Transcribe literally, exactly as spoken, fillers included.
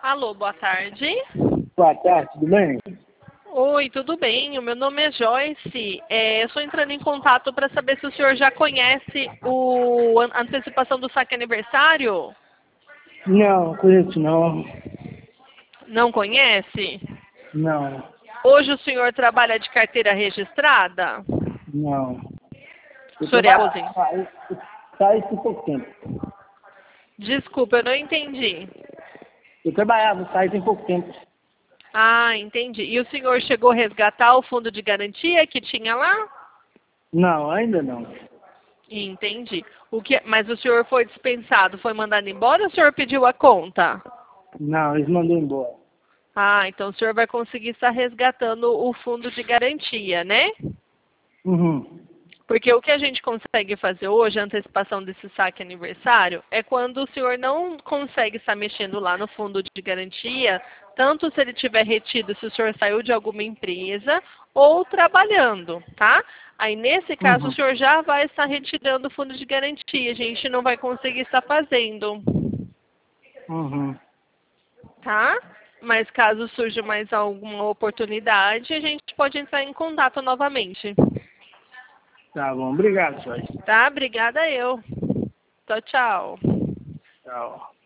Alô, boa tarde. Boa tarde, tudo bem? Oi, tudo bem? O meu nome é Joyce. É, eu estou entrando em contato para saber se o senhor já conhece o, a antecipação do saque aniversário. Não, conheço não. Não conhece? Não, Hoje o senhor trabalha de carteira registrada? não. O Eu senhor é trabalho, aposentado? saí, saí por pouco tempo. Desculpa, eu não entendi. Eu trabalhava, saí tem pouco tempo. Ah, entendi. E o senhor chegou a resgatar o fundo de garantia que tinha lá? Não, ainda não. Entendi. O que, mas o senhor foi dispensado, foi mandado embora ou o senhor pediu a conta? Não, eles mandou embora. Ah, então o senhor vai conseguir estar resgatando o fundo de garantia, né? Uhum. Porque o que a gente consegue fazer hoje, a antecipação desse saque aniversário, é quando o senhor não consegue estar mexendo lá no fundo de garantia, tanto se ele tiver retido, se o senhor saiu de alguma empresa, ou trabalhando, tá? Aí, nesse caso, o Uhum. senhor já vai estar retirando o fundo de garantia. A gente não vai conseguir estar fazendo, Uhum. tá? Mas caso surja mais alguma oportunidade, a gente pode entrar em contato novamente. Tá bom, obrigado, Joyce. Tá? Obrigada eu. Tchau, tchau. Tchau.